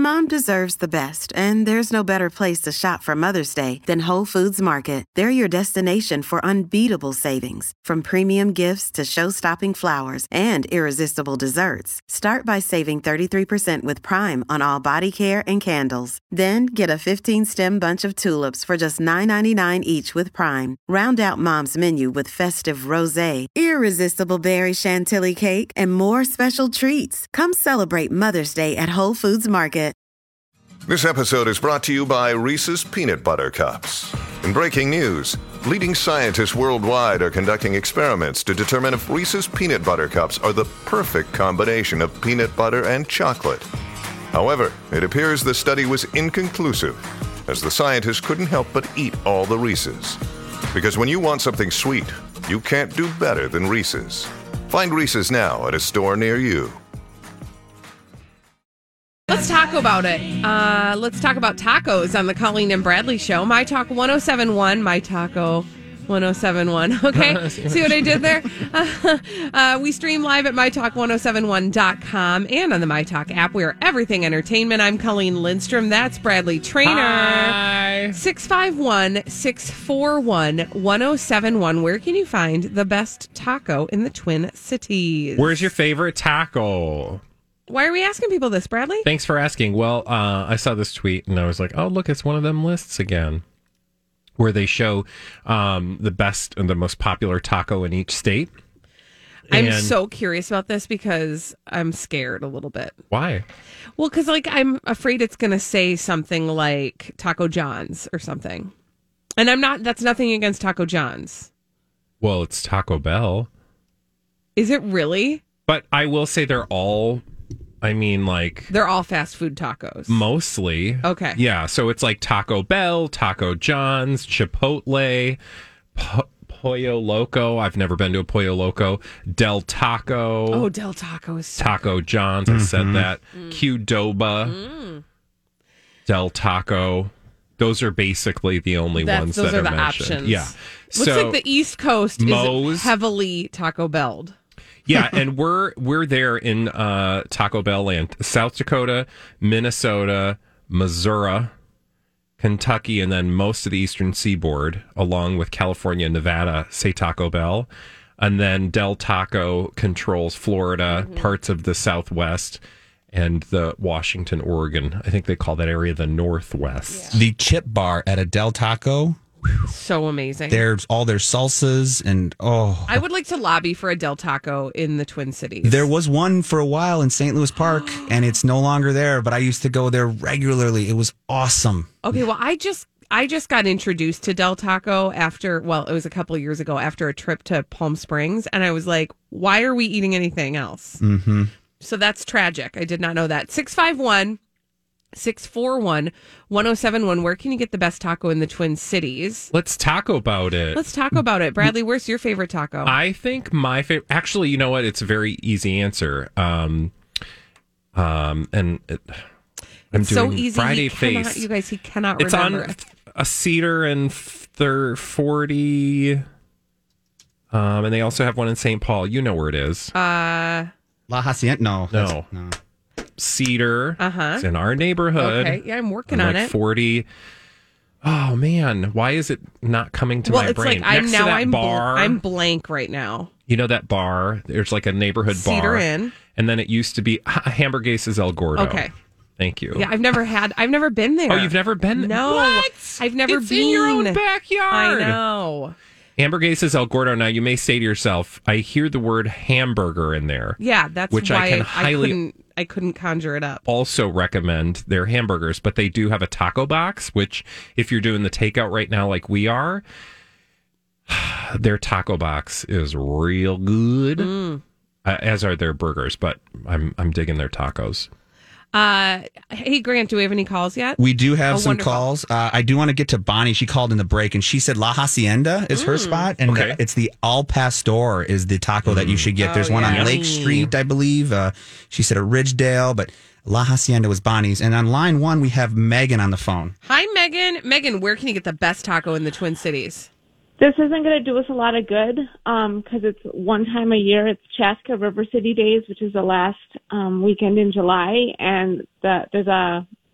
Mom deserves the best, and there's no better place to shop for Mother's Day than Whole Foods Market. They're your destination for unbeatable savings, from premium gifts to show-stopping flowers and irresistible desserts. Start by saving 33% with Prime on all body care and candles. Then get a 15-stem bunch of tulips for just $9.99 each with Prime. Round out Mom's menu with festive rosé, irresistible berry chantilly cake, and more special treats. Come celebrate Mother's Day at Whole Foods Market. This episode is brought to you by Reese's Peanut Butter Cups. In breaking news, leading scientists worldwide are conducting experiments to determine if Reese's Peanut Butter Cups are the perfect combination of peanut butter and chocolate. However, it appears the study was inconclusive, as the scientists couldn't help but eat all the Reese's. Because when you want something sweet, you can't do better than Reese's. Find Reese's now at a store near you. Let's talk about it. Let's talk about tacos on the Colleen and Bradley Show. My Talk 1071, My Taco 1071. Okay, see what I did there? We stream live at mytalk1071.com and on the My Talk app. We are everything entertainment. I'm Colleen Lindstrom. That's Bradley Trainer. Hi. 651-641-1071. Where can you find the best taco in the Twin Cities? Where's your favorite taco? Why are we asking people this, Bradley? Thanks for asking. Well, I saw this tweet and I was like, oh, look, it's one of them lists again where they show the best and the most popular taco in each state. I'm so curious about this because I'm scared a little bit. Why? Well, because I'm afraid it's going to say something like Taco John's or something. And that's nothing against Taco John's. Well, it's Taco Bell. Is it really? But I will say they're all fast food tacos. Mostly. Okay. Yeah. So it's like Taco Bell, Taco John's, Chipotle, Pollo Loco. I've never been to a Pollo Loco. Del Taco. Oh, Del Taco is so Taco good. John's. I said that. Qdoba. Del Taco. Those are basically the only ones that are the mentioned. Options. Yeah. Looks like the East Coast Moe's. is heavily Taco Bell'd. Yeah, and we're there in Taco Bell land. South Dakota, Minnesota, Missouri, Kentucky, and then most of the eastern seaboard, along with California and Nevada, say Taco Bell. And then Del Taco controls Florida, parts of the Southwest, and the Washington, Oregon. I think they call that area the Northwest. Yeah. The chip bar at a Del Taco. So amazing. There's all their salsas and I would like to lobby for a Del Taco in the Twin Cities. There was one for a while in St. Louis Park and it's no longer there, but I used to go there regularly. It was awesome. Okay, well I just got introduced to Del Taco it was a couple of years ago after a trip to Palm Springs, and I was like, why are we eating anything else? Mm-hmm. So that's tragic. I did not know that. 651-641-1071. Where can you get the best taco in the Twin Cities? Let's talk about it. Bradley, where's your favorite taco? I think my favorite... Actually, you know what? It's a very easy answer. I'm doing so easy. Friday Face. You guys, he cannot it's remember. It's on a Cedar and 40. And they also have one in St. Paul. You know where it is. La Hacienda? No. Cedar. It's in our neighborhood. Okay, yeah, I'm working on it. 40. Oh man, why is it not coming to my brain? I'm blank right now. You know that bar? There's like a neighborhood Cedar bar. Inn. And then it used to be Hamburguesas El Gordo. Okay. Thank you. Yeah, I've never been there. Oh, you've never been there? No. What? I've never it's been. in your own backyard. I know. Hamburguesas El Gordo. Now, you may say to yourself, I hear the word hamburger in there. Yeah, that's which why I couldn't conjure it up. Also recommend their hamburgers, but they do have a taco box, which if you're doing the takeout right now like we are, their taco box is real good, as are their burgers, but I'm digging their tacos. Hey, Grant, do we have any calls yet? We do have some wonderful. calls. I do want to get to Bonnie. She called in the break, and she said La Hacienda is her spot, and it's the Al Pastor is the taco that you should get. There's one on Lake Street, I believe. She said a Ridgedale, but La Hacienda was Bonnie's. And on line one, we have Megan on the phone. Hi, Megan. Megan, where can you get the best taco in the Twin Cities? This isn't going to do us a lot of good because it's one time a year. It's Chaska River City Days, which is the last weekend in July, and there's a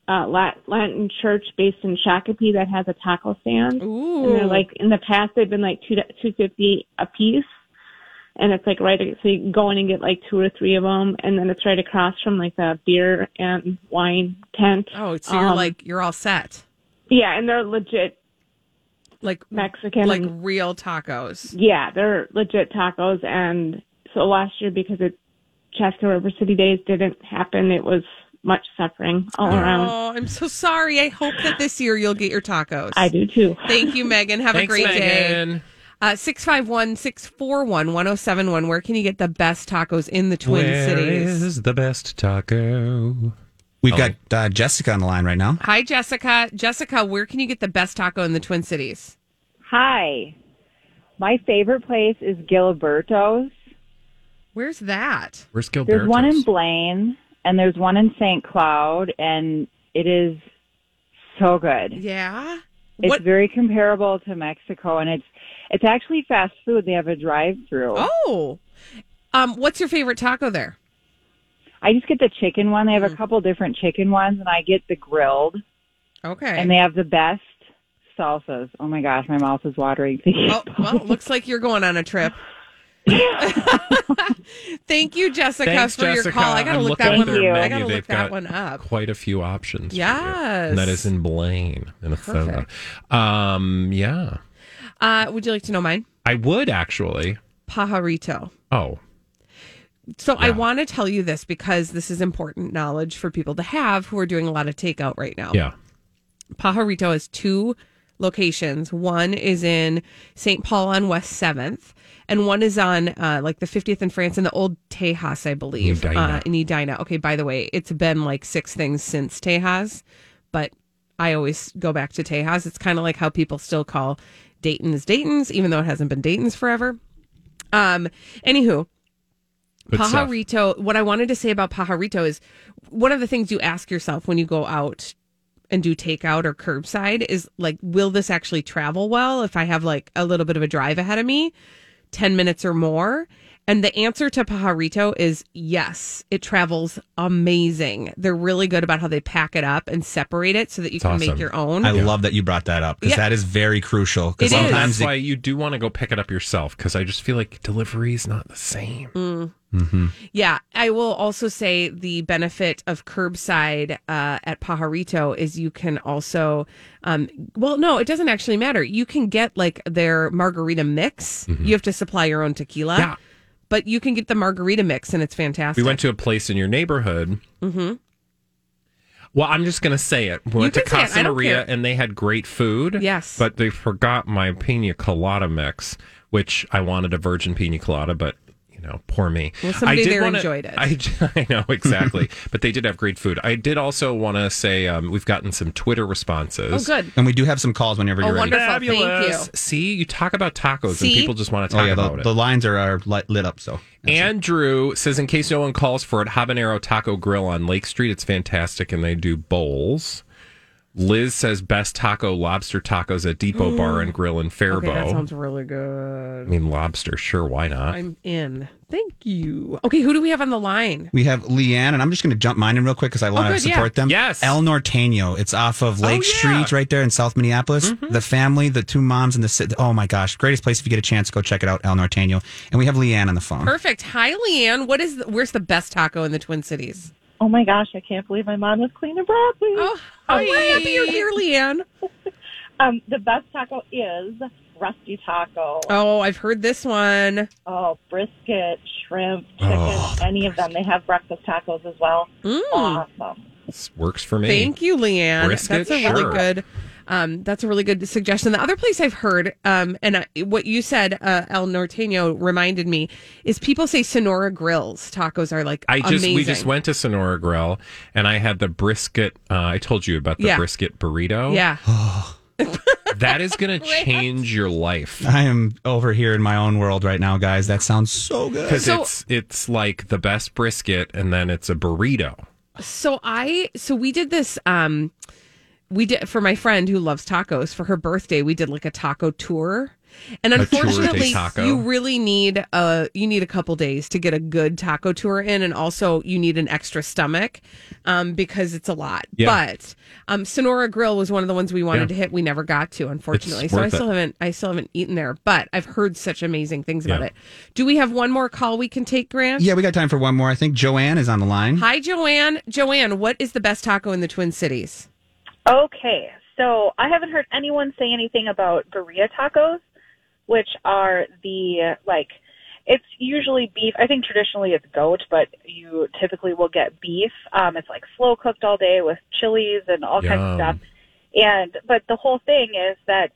Latin church based in Shakopee that has a taco stand. Ooh. And they're like, in the past, they've been like $2.50 a piece. And it's like so you go in and get like 2 or 3 of them. And then it's right across from like the beer and wine tent. Oh, so you're all set. Yeah, and they're legit like Mexican. Like real tacos. Yeah, they're legit tacos. And so last year, because Chaska River City Days didn't happen, it was much suffering all around. Oh, I'm so sorry. I hope that this year you'll get your tacos. I do too. Thank you, Megan. Have a great Megan. day. 651-641-1071. Where can you get the best tacos in the Twin Cities? Where is the best taco? We've got Jessica on the line right now. Hi, Jessica. Jessica, where can you get the best taco in the Twin Cities? Hi. My favorite place is Giliberto's. Where's that? Where's Gilberto's? There's one in Blaine, and there's one in St. Cloud, and it is so good. Yeah? It's very comparable to Mexico, and it's actually fast food. They have a drive-through. Oh. What's your favorite taco there? I just get the chicken one. They have a couple different chicken ones, and I get the grilled. Okay. And they have the best salsas. Oh, my gosh, my mouth is watering. Oh, well, looks like you're going on a trip. Thank you, Jessica, Thanks, for Jessica. your call. I gotta I'm look looking that at one their up. I menu. gotta They've look that got one up. Quite a few options. for you. Yes. And that is in Blaine, Minnesota. Yeah. Would you like to know mine? I would actually. Pajarito. Oh. So I want to tell you this because this is important knowledge for people to have who are doing a lot of takeout right now. Yeah. Pajarito has 2 locations. One is in St. Paul on West 7th, and one is on like the 50th in France in the old Tejas, I believe. In Edina. Okay, by the way, it's been like 6 things since Tejas, but I always go back to Tejas. It's kind of like how people still call Dayton's Dayton's, even though it hasn't been Dayton's forever. Anywho, Good Pajarito, stuff. what I wanted to say about Pajarito is one of the things you ask yourself when you go out and do takeout or curbside is like, will this actually travel well if I have like a little bit of a drive ahead of me, 10 minutes or more? And the answer to Pajarito is yes, it travels amazing. They're really good about how they pack it up and separate it so that you can make your own. I love that you brought that up because that is very crucial. Because It is. sometimes That's why you do want to go pick it up yourself because I just feel like delivery is not the same. Yeah, I will also say the benefit of curbside at Pajarito is you can also, well, no, it doesn't actually matter. You can get like their margarita mix. You have to supply your own tequila. Yeah. But you can get the margarita mix, and it's fantastic. We went to a place in your neighborhood. Mm-hmm. Well, I'm just going to say it. We went to can say it. I Casa don't Maria, care. and they had great food. Yes. But they forgot my pina colada mix, which I wanted a virgin pina colada, but, you know, poor me. Well, somebody I did there wanna- enjoyed it. I know, exactly. But they did have great food. I did also want to say we've gotten some Twitter responses. Oh, good. and we do have some calls whenever you're ready. wonderful. Fabulous. Thank you. See, you talk about tacos See? and people just want to talk about it. The lines are lit up. So Andrew says, in case no one calls for it, Habanero Taco Grill on Lake Street. It's fantastic, and they do bowls. Liz says, best taco, lobster tacos at Depot Bar and Grill in Faribault. Okay, that sounds really good. I mean, lobster, sure, why not? I'm in. Thank you. Okay, who do we have on the line? we have Leanne, and I'm just going to jump mine in real quick because I want to good, yeah. support them. Yes. El Norteño. It's off of Lake yeah. Street right there in South Minneapolis. The family, the 2 moms, and oh my gosh, greatest place if you get a chance. Go check it out, El Norteño. And we have Leanne on the phone. Perfect. Hi, Leanne. Where's the best taco in the Twin Cities? Oh my gosh, I can't believe I'm on with Clean and Bradley. Oh, we're happy you're here, Leanne. The best taco is Rusty Taco. Oh, I've heard this one. Oh, brisket, shrimp, chicken, any of them. They have breakfast tacos as well. Awesome. This works for me. Thank you, Leanne. Brisket, that's a sure. really good. That's a really good suggestion. The other place I've heard, what you said, El Norteño reminded me, is people say Sonora Grills tacos are like amazing. We just went to Sonora Grill, and I had the brisket. I told you about the brisket burrito. Yeah. That is going to change your life. I am over here in my own world right now, guys. That sounds so good. Because it's like the best brisket, and then it's a burrito. So we did this. We did for my friend who loves tacos for her birthday. We did like a taco tour, And A tour de unfortunately, taco. you really need a couple days to get a good taco tour in, and also you need an extra stomach because it's a lot. Yeah. But Sonora Grill was one of the ones we wanted to hit. We never got to, unfortunately. It's So I worth still haven't eaten there, but I've heard such amazing things about Yeah. it. Do we have one more call we can take, Grant? Yeah, we got time for one more. I think Joanne is on the line. Hi, Joanne. Joanne, what is the best taco in the Twin Cities? Okay, so I haven't heard anyone say anything about birria tacos, which are it's usually beef. I think traditionally it's goat, but you typically will get beef. It's like slow cooked all day with chilies and all kinds of stuff. But the whole thing is that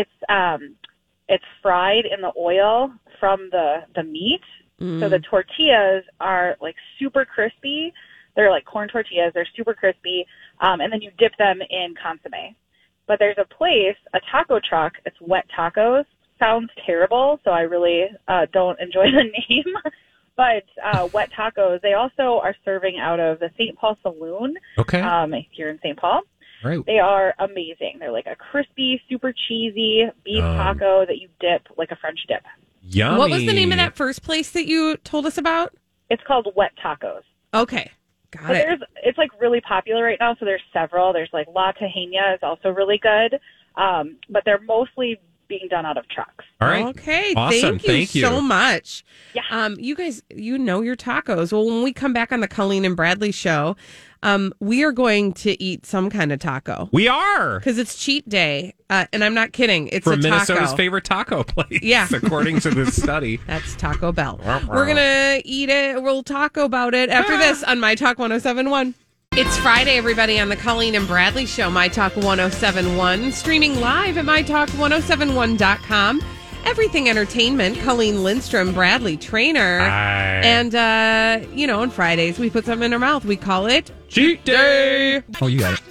it's fried in the oil from the meat. So the tortillas are like super crispy. They're like corn tortillas. They're super crispy. And then you dip them in consomme. But there's a place, a taco truck. It's Wet Tacos. Sounds terrible, so I really don't enjoy the name. But Wet Tacos, they also are serving out of the St. Paul Saloon here in St. Paul. Right. They are amazing. They're like a crispy, super cheesy beef taco that you dip like a French dip. Yummy. What was the name of that first place that you told us about? It's called Wet Tacos. Okay. Got it. It's like really popular right now, so there's several. There's like La Tejena is also really good, but they're mostly being done out of trucks. All right. Okay. Awesome. Thank you so much. Yeah. You guys, you know your tacos. Well, when we come back on the Colleen and Bradley show, we are going to eat some kind of taco. We are. Because it's cheat day. And I'm not kidding. It's From a taco. Minnesota's favorite taco place. Yeah. According to this study. That's Taco Bell. We're going to eat it. We'll talk about it after this on My Talk 1071. It's Friday, everybody, on the Colleen and Bradley Show, My Talk 1071, streaming live at MyTalk1071.com. Everything Entertainment, Colleen Lindstrom, Bradley Trainer. Hi. And, on Fridays, we put something in our mouth. We call it Cheat Day. Oh, you got it.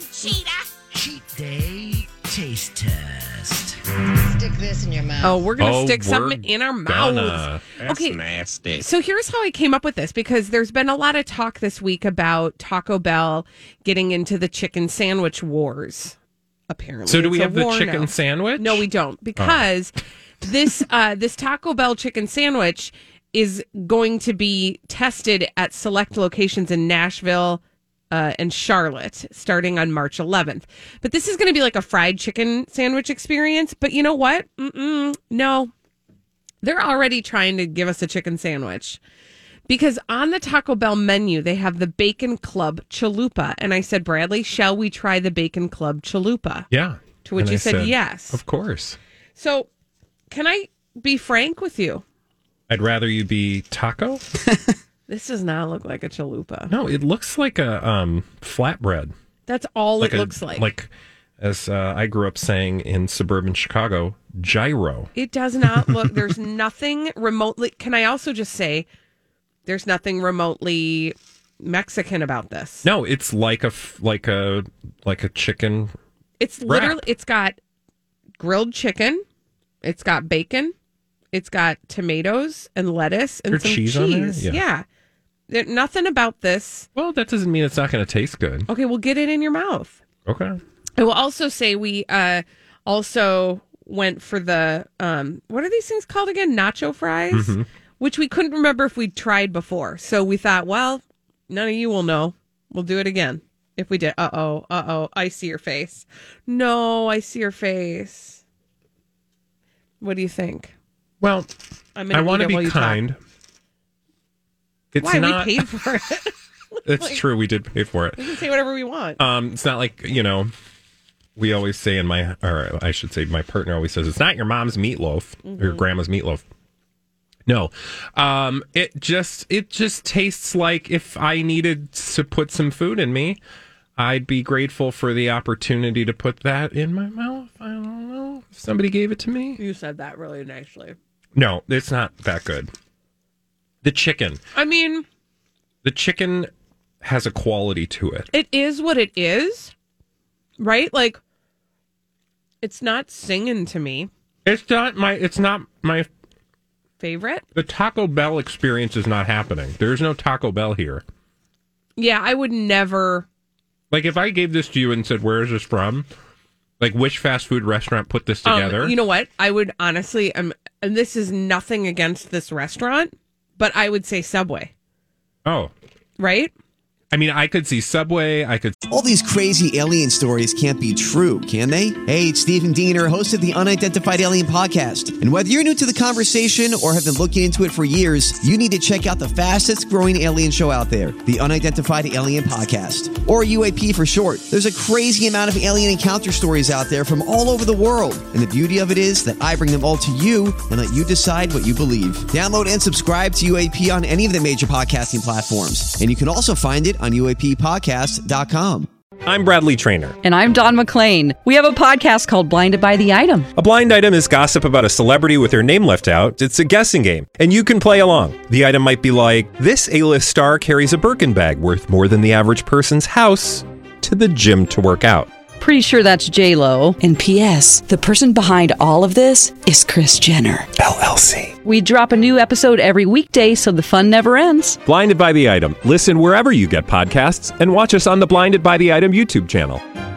Cheat Day Taste Test. Stick this in your mouth. Oh, we're going to stick something in our mouths. That's Okay. nasty. So here's how I came up with this, because there's been a lot of talk this week about Taco Bell getting into the chicken sandwich wars, apparently. So do we It's a have the war chicken now. sandwich? No, we don't, because this Taco Bell chicken sandwich is going to be tested at select locations in Nashville and Charlotte starting on March 11th. But this is going to be like a fried chicken sandwich experience. But you know what? No. They're already trying to give us a chicken sandwich. Because on the Taco Bell menu, they have the Bacon Club Chalupa. And I said, Bradley, shall we try the Bacon Club Chalupa? Yeah. To which And you I said yes. Of course. So can I be frank with you? I'd rather you be taco. This does not look like a chalupa. No, it looks like a flatbread. That's all it looks like. Like, as I grew up saying in suburban Chicago, gyro. It does not look, there's nothing remotely, can I also just say, there's nothing remotely Mexican about this. No, it's like a chicken. It's literally, it's got grilled chicken, it's got bacon, it's got tomatoes and lettuce and There's some cheese on there? Yeah. Nothing about this. Well, that doesn't mean it's not going to taste good. Okay, well, get it in your mouth. Okay. I will also say we also went for the, what are these things called again? Nacho fries, Mm-hmm. which we couldn't remember if we'd tried before. So we thought, well, none of you will know. We'll do it again if we did. Uh-oh. I see your face. No, I see your face. What do you think? Well, I want to be kind. Talk. It's Why? not. We paid for it. It's true. We did pay for it. We can say whatever we want. It's not like, we always say my partner always says, it's not your mom's meatloaf or your grandma's meatloaf. No. It just tastes like if I needed to put some food in me, I'd be grateful for the opportunity to put that in my mouth. I don't know if somebody gave it to me. You said that really nicely. No, it's not that good. The chicken. I mean, the chicken has a quality to it. It is what it is, right? Like, it's not singing to me. It's not my favorite. The Taco Bell experience is not happening. There's no Taco Bell here. Yeah, I would never. Like, if I gave this to you and said, where is this from? Like, which fast food restaurant put this together? You know what? I would honestly, and this is nothing against this restaurant, but I would say Subway. Oh. Right? I mean, I could see Subway. All these crazy alien stories can't be true, can they? Hey, it's Stephen Diener, host of the Unidentified Alien Podcast. And whether you're new to the conversation or have been looking into it for years, you need to check out the fastest growing alien show out there, the Unidentified Alien Podcast, or UAP for short. There's a crazy amount of alien encounter stories out there from all over the world. And the beauty of it is that I bring them all to you and let you decide what you believe. Download and subscribe to UAP on any of the major podcasting platforms. And you can also find it on UAPpodcast.com. I'm Bradley Trainer. And I'm Don McClain. We have a podcast called Blinded by the Item. A blind item is gossip about a celebrity with their name left out. It's a guessing game, and you can play along. The item might be like, this A-list star carries a Birkin bag worth more than the average person's house to the gym to work out. Pretty sure that's J-Lo. And P.S. the person behind all of this is Kris Jenner, LLC. We drop a new episode every weekday so the fun never ends. Blinded by the Item. Listen wherever you get podcasts and watch us on the Blinded by the Item YouTube channel.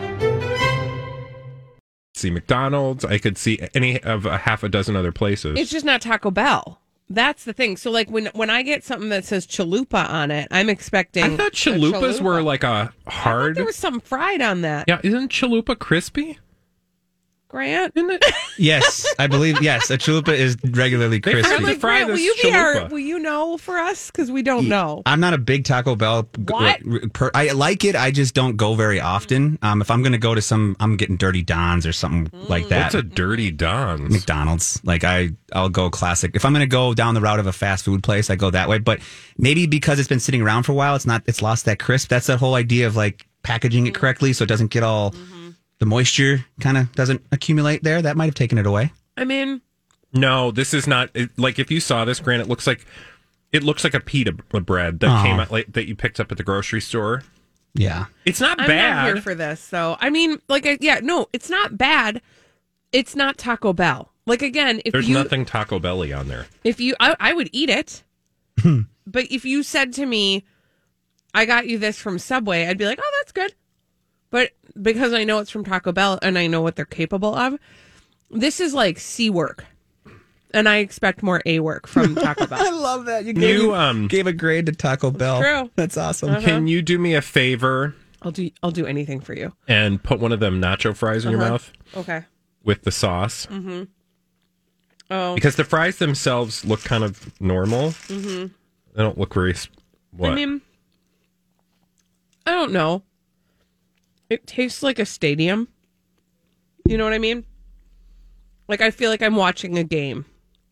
See McDonald's. I could see any of a half a dozen other places. It's just not Taco Bell. That's the thing. So, like, when I get something that says chalupa on it, I'm expecting. I thought chalupas were like a hard. There was some fried on that. Yeah, isn't chalupa crispy? Grant, isn't it? Yes, I believe. Yes, a chalupa is regularly crispy. Like, Grant, will you be will you know for us because we don't know? I'm not a big Taco Bell. What? I like it. I just don't go very often. If I'm going to go to I'm getting Dirty Don's or something like that. What's a Dirty Don's? McDonald's. Like I'll go classic. If I'm going to go down the route of a fast food place, I go that way. But maybe because it's been sitting around for a while, it's lost that crisp. That's the whole idea of like packaging it correctly so it doesn't get all. The moisture kind of doesn't accumulate there. That might have taken it away. I mean, no, this is not like if you saw this, Grant, it looks like a pita bread that came out that you picked up at the grocery store. Yeah, it's not I'm bad. I'm not here for this. So I mean, no, it's not bad. It's not Taco Bell. Like again, if there's nothing Taco Belly on there. If I would eat it, but if you said to me, "I got you this from Subway," I'd be like, "Oh, that's good." But because I know it's from Taco Bell and I know what they're capable of, this is like C work. And I expect more A work from Taco Bell. I love that. You gave a grade to Taco Bell. True. That's awesome. Uh-huh. Can you do me a favor? I'll do anything for you. And put one of them nacho fries in your mouth. Okay. With the sauce. Mm-hmm. Oh. Because the fries themselves look kind of normal. Mm-hmm. They don't look very... What? I mean, I don't know. It tastes like a stadium. You know what I mean? Like, I feel like I'm watching a game.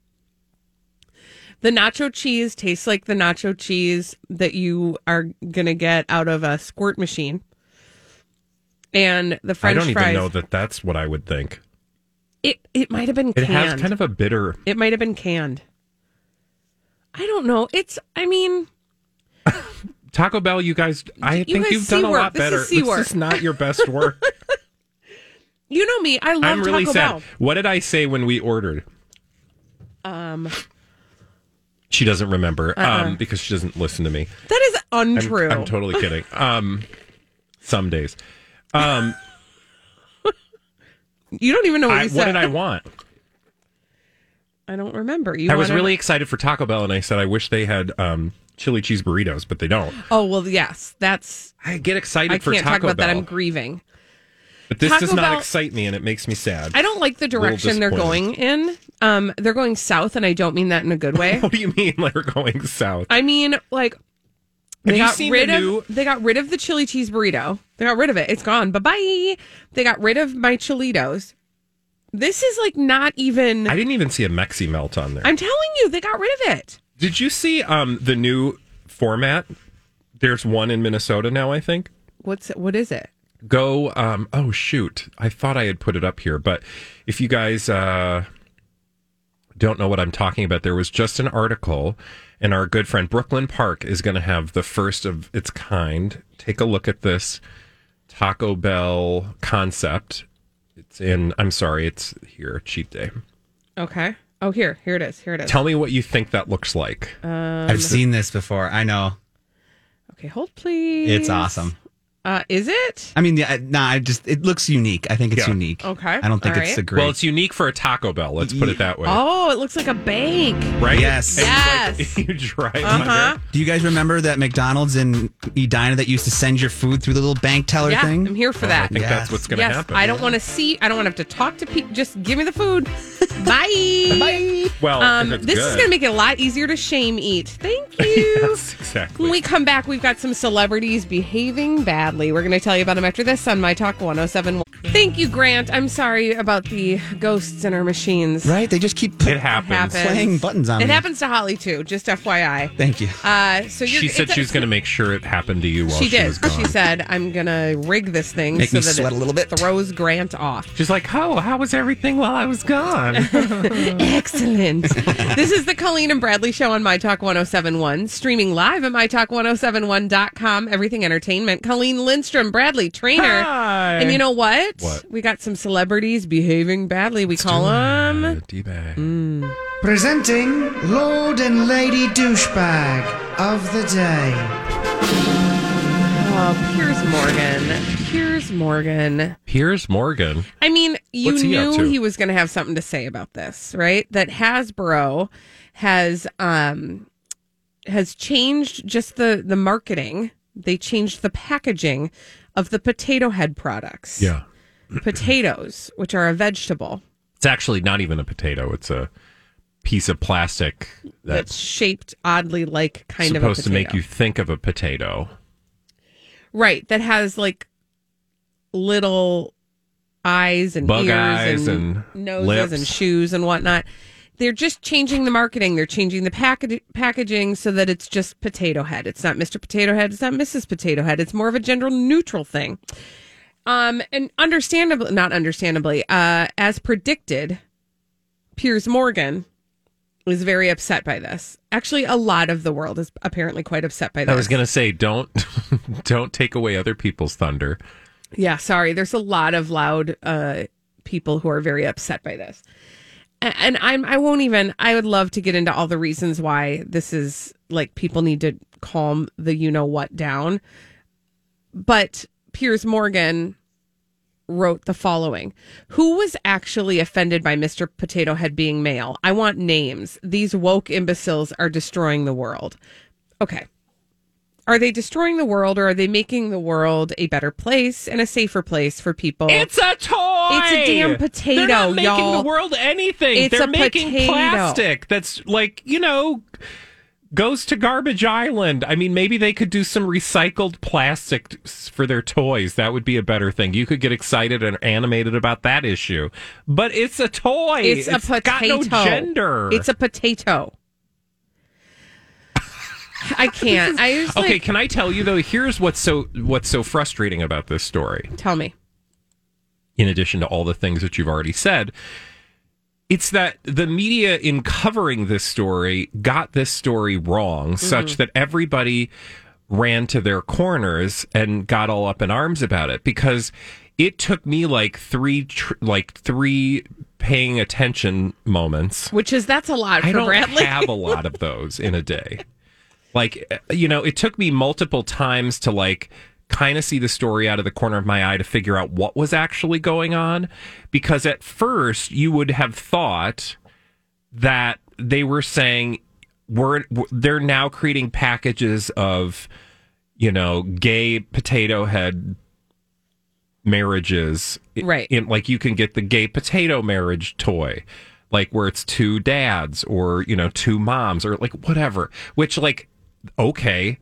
The nacho cheese tastes like the nacho cheese that you are going to get out of a squirt machine. And the French fries... I don't even know that that's what I would think. It might have been canned. It has kind of a bitter... It might have been canned. I don't know. Taco Bell, you guys, I think you've done a lot better. This is not your best work. You know me. I love I'm really Taco sad. Bell. What did I say when we ordered? She doesn't remember because she doesn't listen to me. That is untrue. I'm totally kidding. Some days. You don't even know what you said. What did I want? I don't remember. I was really excited for Taco Bell, and I said I wish they had chili cheese burritos, but they don't. Oh, well, yes. I get excited for Taco Bell. I can't talk about that. I'm grieving. But this does not excite me, and it makes me sad. I don't like the direction they're going in. They're going south, and I don't mean that in a good way. What do you mean they're going south? I mean, like, they got rid of the chili cheese burrito. They got rid of it. It's gone. Bye-bye. They got rid of my Cholitos. This is, like, not even... I didn't even see a Mexi Melt on there. I'm telling you, they got rid of it. Did you see the new format? There's one in Minnesota now, I think. What is it? Go, oh, shoot. I thought I had put it up here, but if you guys don't know what I'm talking about, there was just an article, and our good friend Brooklyn Park is going to have the first of its kind. Take a look at this Taco Bell concept. It's here, Cheat Day. Okay. Oh, here it is. Tell me what you think that looks like. I've seen this before. I know. Okay, hold please. It's awesome. Is it? I mean, it looks unique. I think it's unique. Okay. I don't think All it's right. a great. Well, it's unique for a Taco Bell. Let's put it that way. Oh, it looks like a bank. Right? Yes. And Yes. like, you drive Uh-huh. under. Do you guys remember that McDonald's in Edina that used to send your food through the little bank teller Yeah, thing? I'm here for that. I think that's what's going to Yes, happen. I don't want to see. I don't want to have to talk to people. Just give me the food. Bye. Bye. Well, if it's this is good. going to make it a lot easier to shame eat. Thank you. Yes, exactly. When we come back, we've got some celebrities behaving badly. We're going to tell you about them after this on My Talk 107. Thank you, Grant. I'm sorry about the ghosts in our machines. Right? They just keep It happens. playing buttons on It me. happens to Holly too. Just FYI. Thank you. So you're, She said she was going to make sure it happened to you while She she did. was gone. She said, "I'm gonna rig this thing Make so me that sweat it a little bit." throws Grant off." She's like, how was everything while I was gone? Excellent. This is the Colleen and Bradley Show on My Talk 1071, streaming live at MyTalk1071.com. Everything Entertainment. Colleen Lindstrom, Bradley Trainer. Hi. And you know what? What? We got some celebrities behaving badly. We call them D-bag. Presenting Lord and Lady Douchebag of the Day. Piers Morgan. Piers Morgan. Piers Morgan. I mean, you What's he up knew to? he was going to have something to say about this, right? That Hasbro has changed just the marketing. They changed the packaging of the Potato Head products. Yeah. Potatoes, which are a vegetable It's actually not even a potato. It's a piece of plastic that's that's shaped oddly like kind of a potato. supposed to make you think of a potato. Right, that has like little eyes and Bug ears eyes and and noses lips. and shoes and whatnot. They're just changing the marketing. They're changing the packaging so that it's just Potato Head. It's not Mr. Potato Head. It's not Mrs. Potato Head. It's more of a gender neutral thing. And as predicted, Piers Morgan is very upset by this. Actually, a lot of the world is apparently quite upset by this. I was going to say, don't take away other people's thunder. Yeah, sorry. There's a lot of loud people who are very upset by this. And I would love to get into all the reasons why this is like people need to calm the you-know-what down. But Piers Morgan wrote the following. Who was actually offended by Mr. Potato Head being male? I want names. These woke imbeciles are destroying the world. Okay. Are they destroying the world, or are they making the world a better place and a safer place for people? It's a toy. It's a damn potato, They're not making y'all. the world anything. It's They're a making potato. plastic that's like, goes to Garbage Island. I mean, maybe they could do some recycled plastic for their toys. That would be a better thing. You could get excited and animated about that issue. But it's a toy. It's a potato. Got no gender. It's a potato. I can't. I just Okay, like, can I tell you though? Here's what's so frustrating about this story. Tell me. In addition to all the things that you've already said, it's that the media in covering this story got this story wrong, such that everybody ran to their corners and got all up in arms about it, because it took me like three paying attention moments. That's a lot for I don't Bradley. have a lot of those in a day. Like, it took me multiple times to like kind of see the story out of the corner of my eye to figure out what was actually going on. Because at first you would have thought that they were saying they're now creating packages of, gay Potato Head marriages. Right. Like you can get the gay potato marriage toy, like where it's two dads or, two moms or like whatever, which like, okay,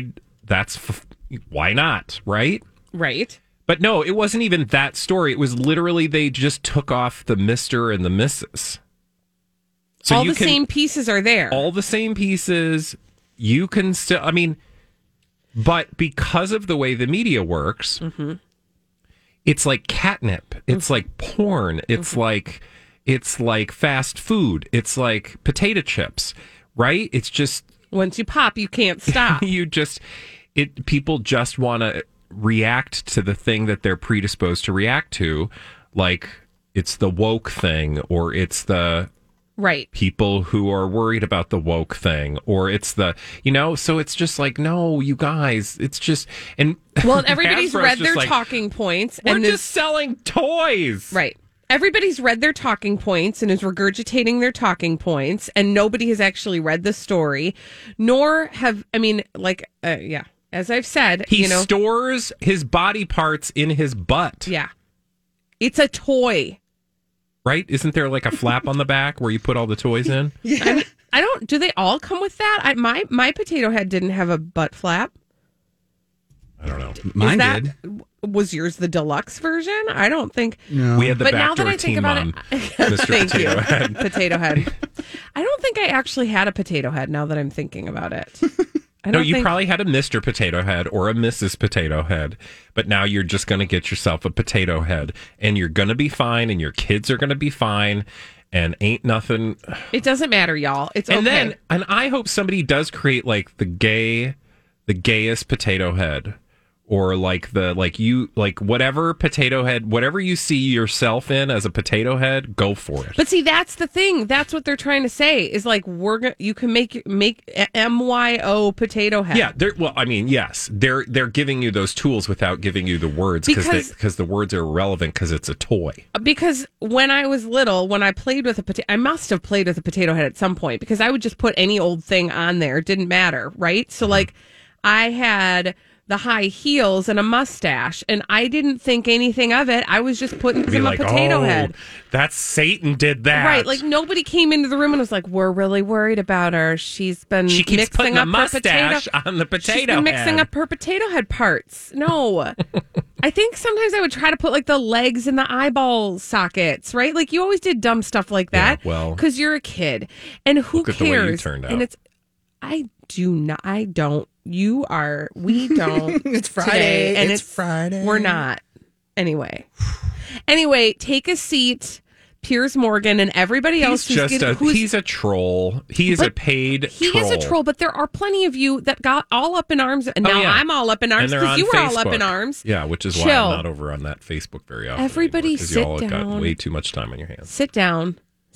why not? Right. Right. But no, it wasn't even that story. It was literally they just took off the Mr. and the Mrs. So all the same pieces are there. All the same pieces. You can still, but because of the way the media works, it's like catnip. It's like porn. It's like fast food. It's like potato chips, right? It's just, once you pop, you can't stop. People just want to react to the thing that they're predisposed to react to, like it's the woke thing or it's the Right. People who are worried about the woke thing, or it's the, so it's just like, no, you guys, it's just, and well, everybody's Hasbro's read just their like, talking points. We're and just selling toys. Right. Everybody's read their talking points and is regurgitating their talking points, and nobody has actually read the story, nor have, as I've said, he stores his body parts in his butt. Yeah. It's a toy. Right? Isn't there like a flap on the back where you put all the toys in? Yeah. Do they all come with that? My potato head didn't have a butt flap. I don't know. Mine did. Was yours the deluxe version? I don't think. No. We had the but now that backdoor I think teen about mom, it, Mr. thank Potato you, Head. Potato Head. I don't think I actually had a potato head. Now that I'm thinking about it, No, you probably had a Mr. Potato Head or a Mrs. Potato Head, but now you're just going to get yourself a potato head, and you're going to be fine, and your kids are going to be fine, and ain't nothing. It doesn't matter, y'all. It's and okay. and I hope somebody does create like the gayest potato head. Or whatever potato head, whatever you see yourself in as a potato head, go for it. But see, that's the thing. That's what they're trying to say is like you can make MYO potato head. Yeah, yes, they're giving you those tools without giving you the words because the words are irrelevant because it's a toy. Because when I was little, when I played with I must have played with a potato head at some point because I would just put any old thing on there. It didn't matter, right? So like I had the high heels and a mustache, and I didn't think anything of it. I was just putting him a potato head. That's Satan did that. Right, like nobody came into the room and was like, we're really worried about her. She keeps mixing putting up a mustache on the potato She's been mixing up her potato head parts. No. I think sometimes I would try to put like the legs in the eyeball sockets, right? Like you always did dumb stuff like that. Yeah, well, because you're a kid. And who look cares? at the way you turned out. And we don't. It's Friday. Today, and it's Friday. We're not. Anyway, take a seat. Piers Morgan and everybody else he's a troll. He is a paid troll. He is a troll, but there are plenty of you that got all up in arms, and now I'm all up in arms because you were all up in arms. Yeah, which is why I'm not over on that Facebook very often. Everybody sit down. Because you all got way too much time on your hands. Sit down.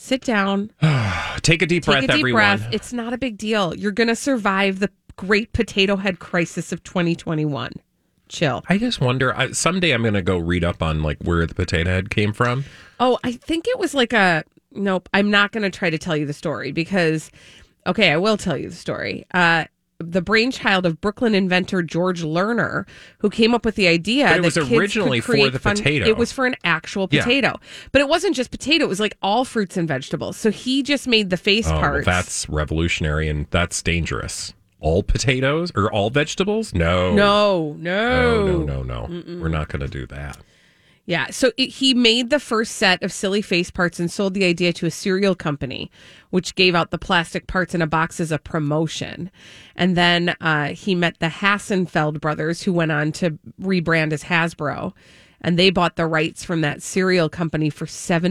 Take a deep breath, everyone. It's not a big deal. You're going to survive the great potato head crisis of 2021. Chill. I just wonder, someday I'm going to go read up on like where the potato head came from. Oh, I think it was like nope, I'm not going to try to tell you the story because, okay, I will tell you the story. The brainchild of Brooklyn inventor George Lerner, who came up with the idea but it was that originally kids could create for the potato. It was for an actual potato. But it wasn't just potato. It was like all fruits and vegetables. So he just made the face parts. Well, that's revolutionary and that's dangerous. All potatoes or all vegetables? No. No. Mm-mm. We're not going to do that. Yeah, so he made the first set of silly face parts and sold the idea to a cereal company, which gave out the plastic parts in a box as a promotion. And then he met the Hassenfeld brothers, who went on to rebrand as Hasbro. And they bought the rights from that cereal company for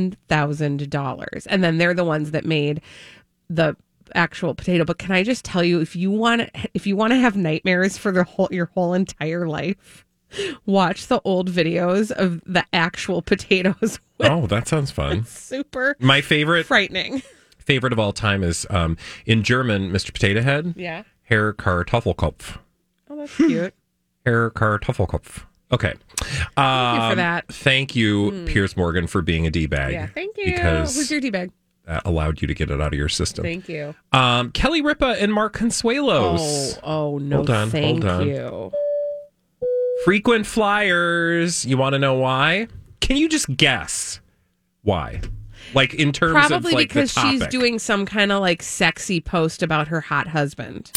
$7,000. And then they're the ones that made the actual potato. But can I just tell you, if you want to have nightmares for your whole entire life, watch the old videos of the actual potatoes. Oh, that sounds fun. It's super My favorite of all time is in German, Mr. Potato Head. Yeah. Herr Kartoffelkopf. Oh, that's cute. Herr Kartoffelkopf. Okay. Thank you for that. Thank you, Piers Morgan, for being a D-bag. Yeah, thank you. Because who's your D-bag? That allowed you to get it out of your system. Thank you. Kelly Ripa and Mark Consuelos. Oh no, hold on. Thank you. Frequent flyers. You want to know why? Can you just guess why? Like in terms Probably of like because the topic. she's doing some kind of like sexy post about her hot husband.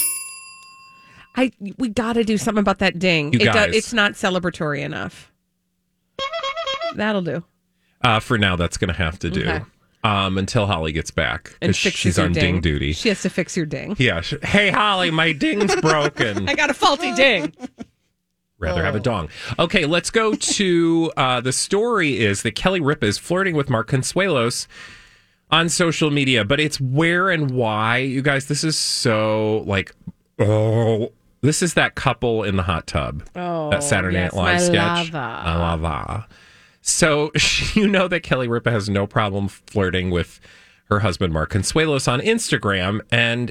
We got to do something about that ding. It's not celebratory enough. That'll do. For now, that's going to have to do. Okay. Until Holly gets back. And she's on ding duty. She has to fix your ding. Yeah. Hey, Holly, my ding's broken. I got a faulty ding. Rather have a dong. Okay, let's go to the story is that Kelly Ripa is flirting with Mark Consuelos on social media, but it's where and why. You guys, this is so like, this is that couple in the hot tub. Oh, that Saturday Night Live sketch. Lava. So you know that Kelly Ripa has no problem flirting with her husband Mark Consuelos on Instagram, and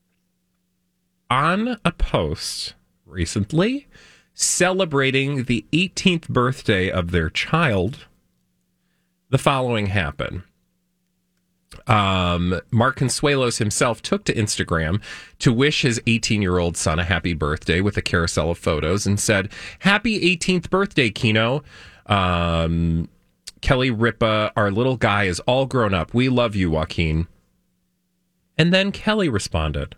on a post recently celebrating the 18th birthday of their child, the following happened. Mark Consuelos himself took to Instagram to wish his 18-year-old son a happy birthday with a carousel of photos and said, "Happy 18th birthday, Kino. Kelly Ripa, our little guy, is all grown up. We love you, Joaquin." And then Kelly responded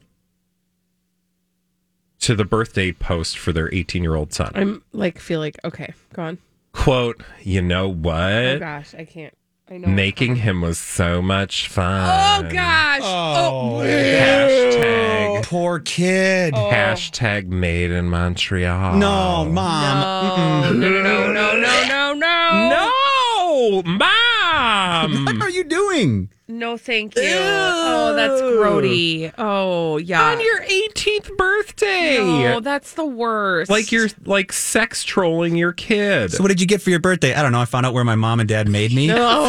to the birthday post for their 18-year-old son. I'm feel like, okay, go on. Quote, "You know what? Oh gosh, I can't. I know. Making him was so much fun." Oh gosh. Oh. Hashtag. Poor kid. Hashtag made in Montreal. No, Mom. No. No, Mom. What are you doing? No, thank you. Oh, that's grody. Oh, yeah. On your 18th birthday. No, that's the worst. Like you're sex trolling your kid. So what did you get for your birthday? I don't know. I found out where my mom and dad made me.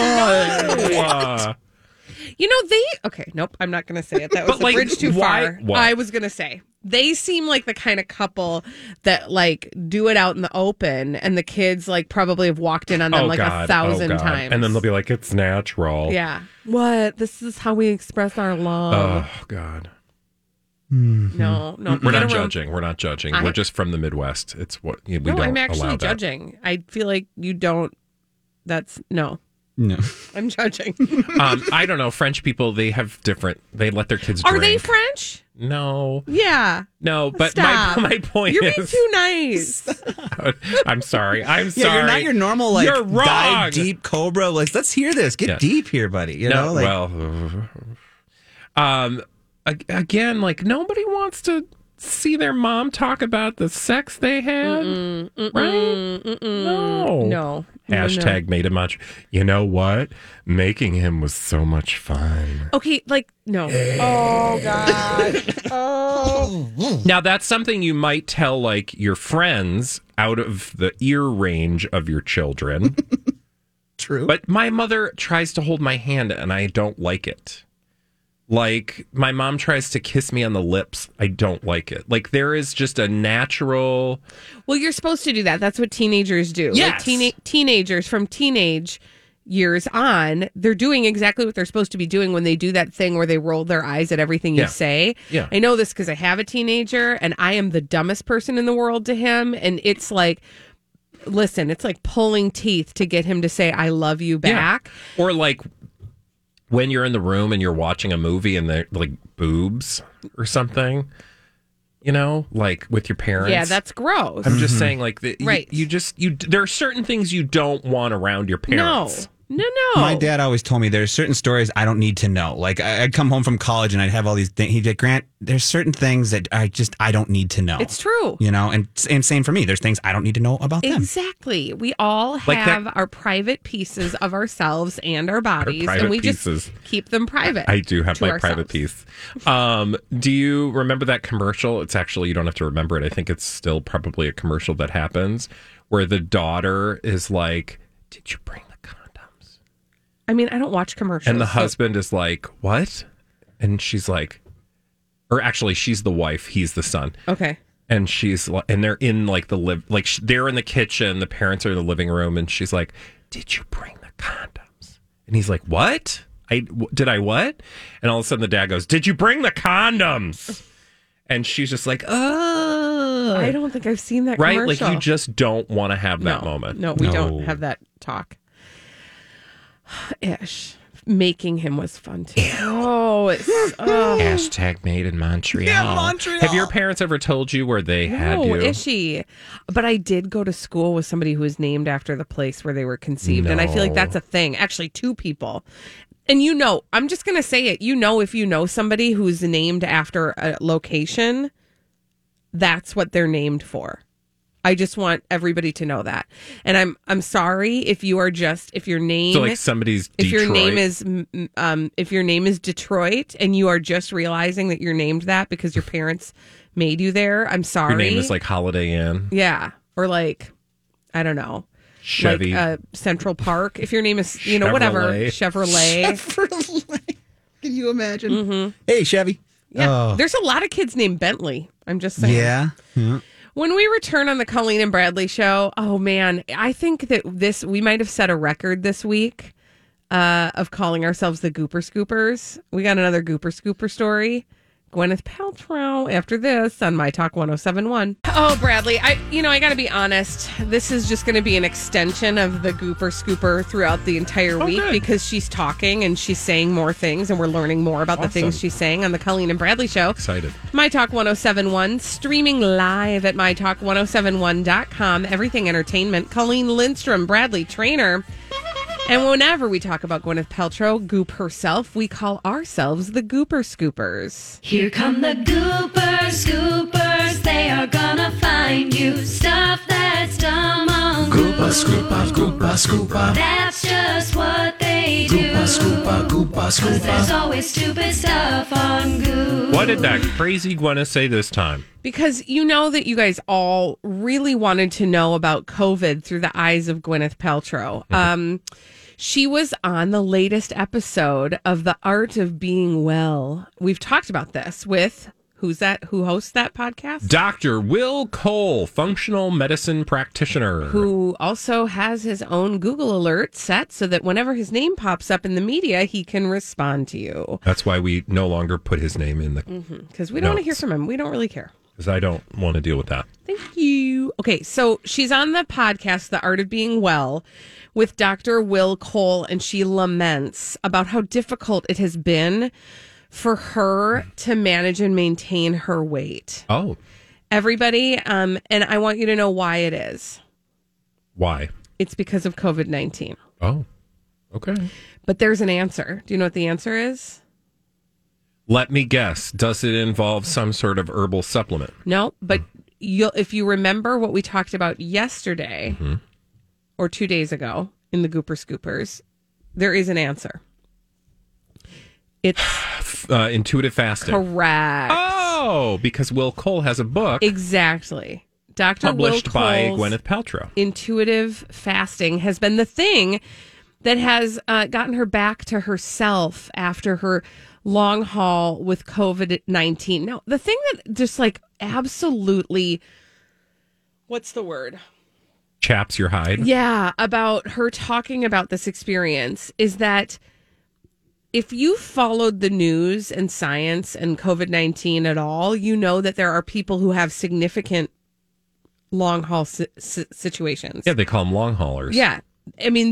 Nope, I'm not going to say it. That was a bridge too far. What? I was going to say, they seem like the kind of couple that do it out in the open, and the kids probably have walked in on them 1,000 times. And then they'll be like, it's natural. Yeah. What? This is how we express our love. Oh, God. Mm-hmm. No. We're not judging. We're not judging. We're just from the Midwest. It's what we don't allow that. I'm actually judging. I feel like you don't. No. I'm judging. I don't know. French people, they let their kids drink. Are they French? No. Yeah. No, but Stop. my point You're is... being too nice. I'm sorry. Yeah, you're not your normal, You're wrong. dive deep cobra. Let's hear this. Get deep here, buddy. Again, nobody wants to see their mom talk about the sex they had, right? No. Hashtag made in Montreal. You know what? Making him was so much fun. Okay, no. Oh, God. Oh. Now, that's something you might tell, your friends out of the ear range of your children. True. But my mother tries to hold my hand, and I don't like it. My mom tries to kiss me on the lips. I don't like it. There is just a natural... Well, you're supposed to do that. That's what teenagers do. Yes. Teenagers from teenage years on, they're doing exactly what they're supposed to be doing when they do that thing where they roll their eyes at everything you say. Yeah. I know this because I have a teenager, and I am the dumbest person in the world to him. And it's listen, it's like pulling teeth to get him to say, "I love you" back. Yeah. Or when you're in the room and you're watching a movie and they're boobs or something, with your parents. Yeah, that's gross. I'm just saying, right. There are certain things you don't want around your parents. No. My dad always told me there's certain stories I don't need to know. I'd come home from college and I'd have all these things. He'd like, "Grant, there's certain things that I don't need to know." It's true. And same for me. There's things I don't need to know about them. Exactly. We all have our private pieces of ourselves and our bodies, and we just keep them private. I do have my ourselves. private piece. Do you remember that commercial? It's actually, you don't have to remember it. I think it's still probably a commercial that happens where the daughter is like, "Did you bring the condoms?" I mean, I don't watch commercials. And the husband is like, "What?" And she's like, or actually, she's the wife. He's the son. Okay. And she's like, and they're in they're in the kitchen. The parents are in the living room, and she's like, "Did you bring the condoms?" And he's like, "What? Did I what?" And all of a sudden, the dad goes, "Did you bring the condoms?" And she's just like, "Oh, I don't think I've seen that right." commercial. You just don't want to have that moment. No, we don't have that talk. Ish. Making him was fun too. Oh, it's Hashtag made in Montreal. Yeah, Montreal. Have your parents ever told you where they had you? Ishy. But I did go to school with somebody who was named after the place where they were conceived, and I feel like that's a thing. Actually, two people. And I'm just going to say it. If you know somebody who's named after a location, that's what they're named for. I just want everybody to know that. And I'm sorry if your name, so somebody's Detroit. if your name is Detroit and you are just realizing that you're named that because your parents made you there. I'm sorry. Your name is Holiday Inn. Yeah. Or I don't know. Chevy. Central Park. If your name is, whatever. Chevrolet. Can you imagine? Mm-hmm. Hey, Chevy. Yeah. Oh. There's a lot of kids named Bentley. I'm just saying. Yeah. When we return on the Colleen and Bradley show, oh man, I think that we might have set a record this week of calling ourselves the Gooper Scoopers. We got another Gooper Scooper story. Gwyneth Paltrow after this on My Talk 1071. Oh, Bradley, I got to be honest. This is just going to be an extension of the Gooper Scooper throughout the entire week because she's talking and she's saying more things and we're learning more about the things she's saying on the Colleen and Bradley show. Excited. My Talk 1071, streaming live at mytalk1071.com. Everything Entertainment. Colleen Lindstrom, Bradley Trainer. And whenever we talk about Gwyneth Paltrow, Goop herself, we call ourselves the Gooper Scoopers. Here come the Gooper Scoopers. They are gonna find you stuff that's dumb on Gooper Scooper, Gooper Scooper. That's just what they do. Gooper Scooper, Gooper Scooper. 'Cause there's always stupid stuff on Goop. What did that crazy Gwyneth say this time? Because you know that you guys all really wanted to know about COVID through the eyes of Gwyneth Paltrow. She was on the latest episode of The Art of Being Well. We've talked about this with, who hosts that podcast? Dr. Will Cole, functional medicine practitioner. Who also has his own Google alert set so that whenever his name pops up in the media, he can respond to you. That's why we no longer put his name in the because we don't want to hear from him. We don't really care. Because I don't want to deal with that. Thank you. Okay, so she's on the podcast, The Art of Being Well, with Dr. Will Cole, and she laments about how difficult it has been for her to manage and maintain her weight. Oh. Everybody, and I want you to know why it is. Why? It's because of COVID-19. Oh, okay. But there's an answer. Do you know what the answer is? Let me guess. Does it involve some sort of herbal supplement? No, but if you remember what we talked about yesterday or 2 days ago in the Gooper Scoopers, there is an answer. It's intuitive fasting. Correct. Oh, because Will Cole has a book. Exactly. Dr. Published Will by Cole's Gwyneth Paltrow. Intuitive fasting has been the thing that has gotten her back to herself after her long haul with COVID-19. Now, the thing that just absolutely, what's the word? Chaps your hide. Yeah, about her talking about this experience is that if you followed the news and science and COVID-19 at all, you know that there are people who have significant long haul situations. Yeah, they call them long haulers. Yeah. I mean,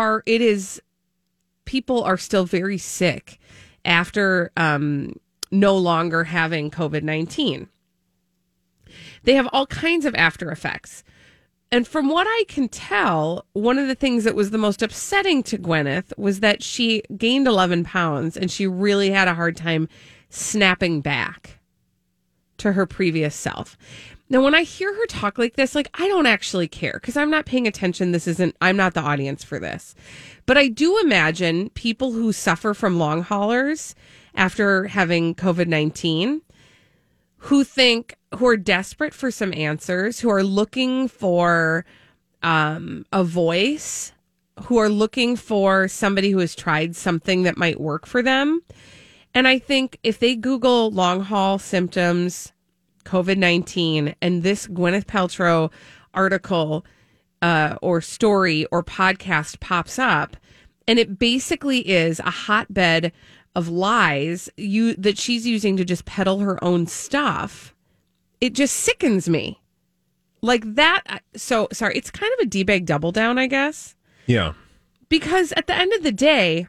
people are still very sick after no longer having COVID-19. They have all kinds of after effects. And from what I can tell, one of the things that was the most upsetting to Gwyneth was that she gained 11 pounds and she really had a hard time snapping back to her previous self. Now, when I hear her talk like this, I don't actually care because I'm not paying attention. I'm not the audience for this. But I do imagine people who suffer from long haulers after having COVID-19 who are desperate for some answers, who are looking for a voice, who are looking for somebody who has tried something that might work for them. And I think if they Google long haul symptoms, COVID-19, and this Gwyneth Paltrow article or story or podcast pops up, and it basically is a hotbed of lies that she's using to just peddle her own stuff, it just sickens me. Like that. So, sorry, it's kind of a D-bag double down, I guess. Yeah. Because at the end of the day,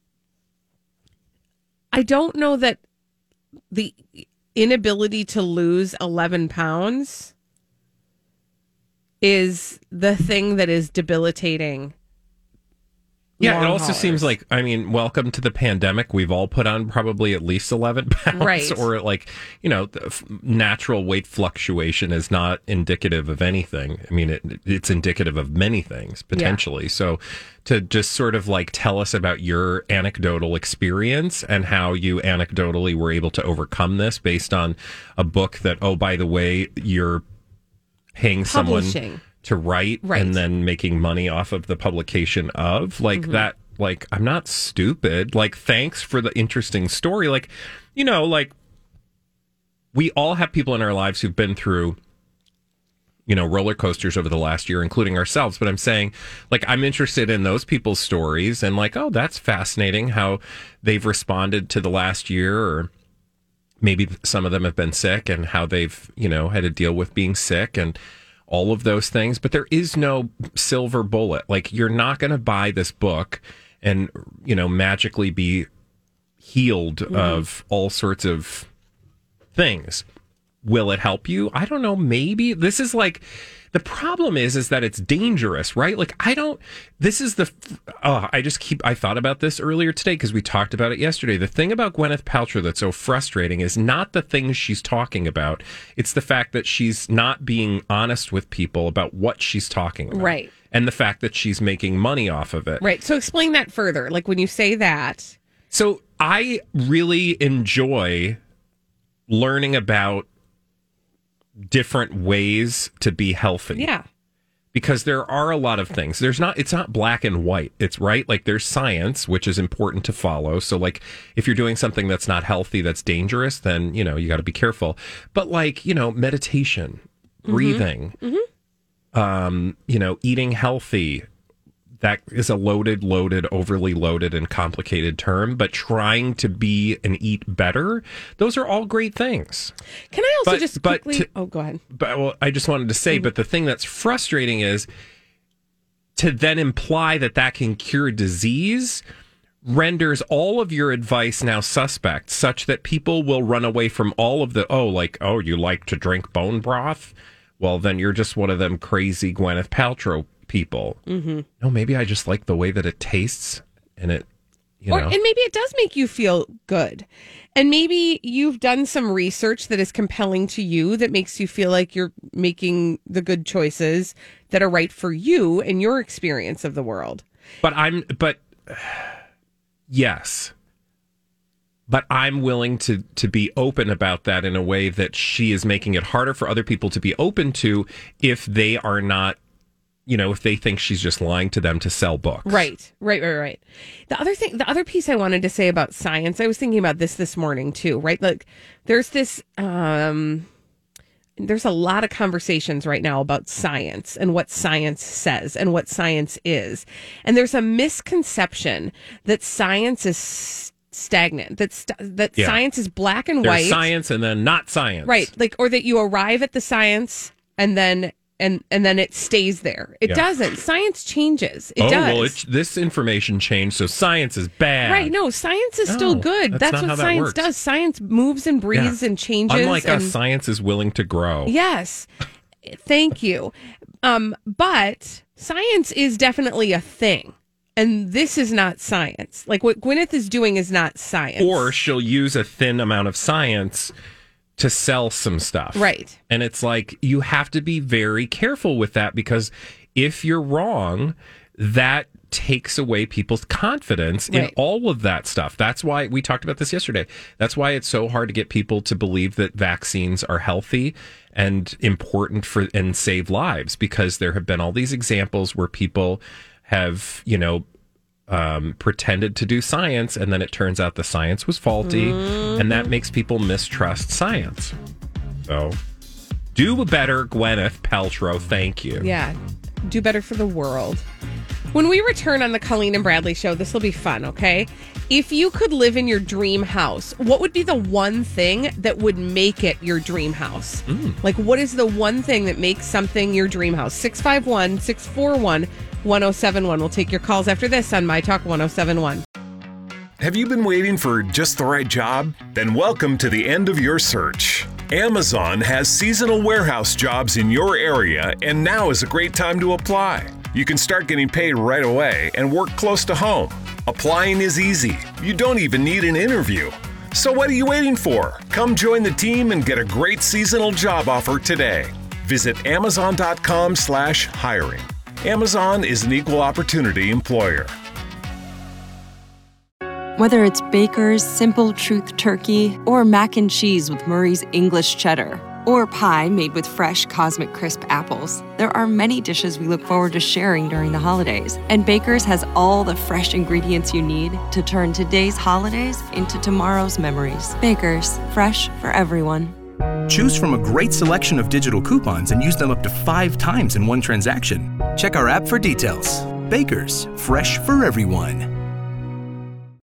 I don't know that the inability to lose 11 pounds is the thing that is debilitating. Yeah, it also seems like, welcome to the pandemic. We've all put on probably at least 11 pounds. Right. Or natural weight fluctuation is not indicative of anything. I mean, it's indicative of many things, potentially. Yeah. So to just sort of tell us about your anecdotal experience and how you anecdotally were able to overcome this based on a book that, oh, by the way, you're paying someone to write and then making money off of the publication of that Like, I'm not stupid. Like, thanks for the interesting story. Like, you know, like, we all have people in our lives who've been through, you know, roller coasters over the last year, including ourselves. But I'm saying, like, I'm interested in those people's stories and like, oh, that's fascinating how they've responded to the last year, or maybe some of them have been sick and how they've, you know, had to deal with being sick and all of those things. But there is no silver bullet. Like, you're not going to buy this book and, you know, magically be healed of all sorts of things. Will it help you? I don't know. Maybe. This is like, the problem is that it's dangerous, right? Like, I thought about this earlier today because we talked about it yesterday. The thing about Gwyneth Paltrow that's so frustrating is not the things she's talking about. It's the fact that she's not being honest with people about what she's talking about. Right. And the fact that she's making money off of it. Right. So explain that further. Like, when you say that. So I really enjoy learning about different ways to be healthy. Yeah. Because there are a lot of things. It's not black and white. It's right. Like, there's science, which is important to follow. So like, if you're doing something that's not healthy, that's dangerous, then, you know, you got to be careful. But like, you know, meditation, breathing, you know, eating healthy, that is a loaded, overly loaded and complicated term, but trying to be and eat better, those are all great things. Can I also quickly... go ahead. But well, I just wanted to say, but the thing that's frustrating is to then imply that can cure disease renders all of your advice now suspect, such that people will run away from all of the, you like to drink bone broth? Well, then you're just one of them crazy Gwyneth Paltrow people. No, maybe I just like the way that it tastes, and it, and maybe it does make you feel good, and maybe you've done some research that is compelling to you that makes you feel like you're making the good choices that are right for you and your experience of the world. Yes, but I'm willing to be open about that in a way that she is making it harder for other people to be open to if they are not, if they think she's just lying to them to sell books. Right. The other piece I wanted to say about science, I was thinking about this morning too, right? Like, there's this, there's a lot of conversations right now about science and what science says and what science is. And there's a misconception that science is stagnant, that science is black and white. There's science and then not science. Right. Like, or that you arrive at the science and then it stays there. It doesn't. Science changes. It does. Well, this information changed, so science is bad. Right. No, science is still good. That's what science does. Science moves and breathes and changes. Unlike us, science is willing to grow. Yes. Thank you. But science is definitely a thing. And this is not science. Like, what Gwyneth is doing is not science. Or she'll use a thin amount of science to sell some stuff. Right. And it's like, you have to be very careful with that, because if you're wrong, that takes away people's confidence in all of that stuff. That's why we talked about this yesterday. That's why it's so hard to get people to believe that vaccines are healthy and important and save lives, because there have been all these examples where people have, pretended to do science, and then it turns out the science was faulty, and that makes people mistrust science. So, do better, Gwyneth Paltrow. Thank you. Yeah, do better for the world. When we return on the Colleen and Bradley show, this will be fun, okay? If you could live in your dream house, what would be the one thing that would make it your dream house? Like, what is the one thing that makes something your dream house? 651-641-1071. We'll take your calls after this on My Talk 1071. Have you been waiting for just the right job? Then welcome to the end of your search. Amazon has seasonal warehouse jobs in your area, and now is a great time to apply. You can start getting paid right away and work close to home. Applying is easy. You don't even need an interview. So what are you waiting for? Come join the team and get a great seasonal job offer today. Visit Amazon.com/hiring. Amazon is an equal opportunity employer. Whether it's Baker's Simple Truth Turkey or mac and cheese with Murray's English Cheddar, Or pie made with fresh Cosmic Crisp apples. There are many dishes we look forward to sharing during the holidays. And Baker's has all the fresh ingredients you need to turn today's holidays into tomorrow's memories. Baker's, fresh for everyone. Choose from a great selection of digital coupons and use them up to 5 times in one transaction. Check our app for details. Baker's, fresh for everyone.